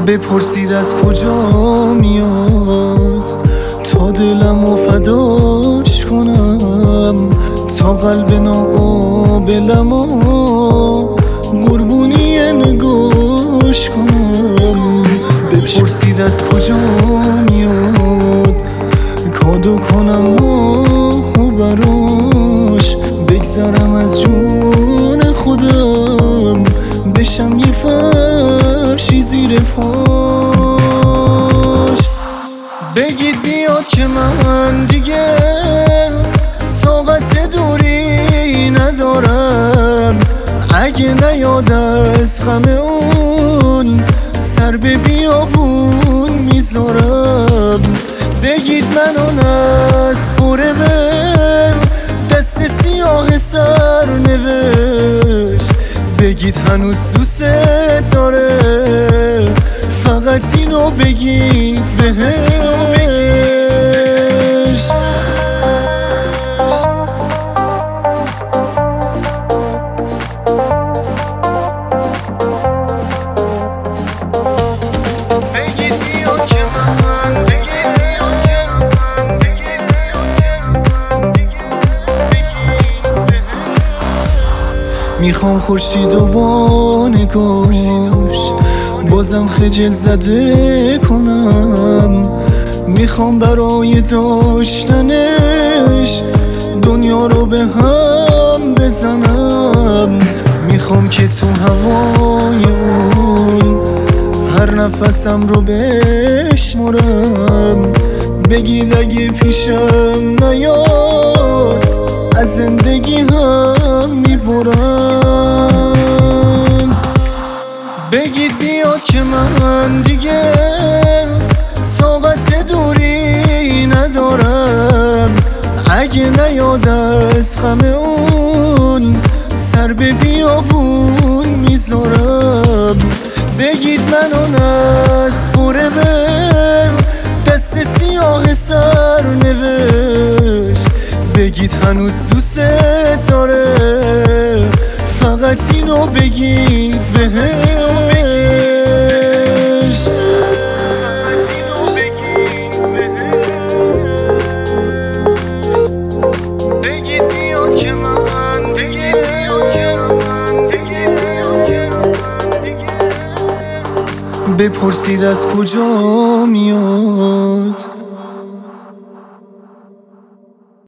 بپرسید از کجا میاد تا دلمو فداش کنم، تا قلب ناقابلمو قربونی نگاش کنم. بپرسید از کجا میاد کادو کنم ماهو براش، بگذرم از جون خودم بشم یه فرشی زیر پاش. بگید بیاد که من دیگه طاقت دوری ندارم، اگه نیاد از غم اون سر به بیابون میذارم. بگید منو نسپره به دست سیاه سر نوشت، بگید هنوز دوست داره، فقط اینو بگید بهش. میخوام خورشید و با نگاش بازم خجل زده کنم، میخوام برای داشتنش دنیا رو به هم بزنم. میخوام که تو هوای اون هر نفسم رو بشمرم، بگید اگه پیشم نیاد از زندگی هم میبرم. بگید بیاد که من دیگه طاقت دوری ندارم، اگه نیاد از غم اون سر به بیابون میذارم. بگید منو نسپره به دست سیاه سر نوشت، بگید هنوز دوست داره، فقط اینو بگید بهش. بگید بیاد که من دیگه بپرسید از کجا میاد